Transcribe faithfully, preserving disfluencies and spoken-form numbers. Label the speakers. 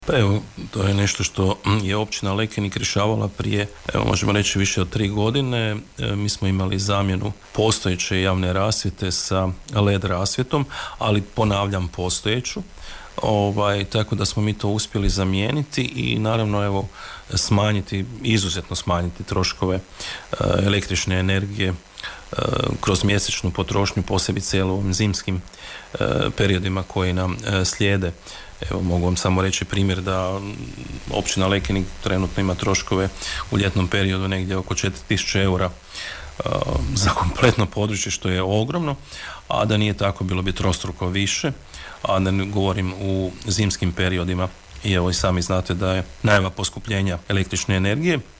Speaker 1: Pa evo, to je nešto što je općina Lekenik rješavala prije, evo možemo reći više od tri godine. E, mi smo imali zamjenu postojeće javne rasvjete sa L E D rasvjetom, ali ponavljam postojeću. Ovaj, tako da smo mi to uspjeli zamijeniti i naravno evo smanjiti, izuzetno smanjiti troškove e, električne energije e, kroz mjesečnu potrošnju, posebice u ovim zimskim e, periodima koji nam e, slijede. Evo, mogu vam samo reći primjer da općina Lekenik trenutno ima troškove u ljetnom periodu negdje oko četiri tisuće eura uh, za kompletno područje, što je ogromno, a da nije tako bilo bi trostruko više, a da ne govorim u zimskim periodima. I evo i sami znate da je najava poskupljenja električne energije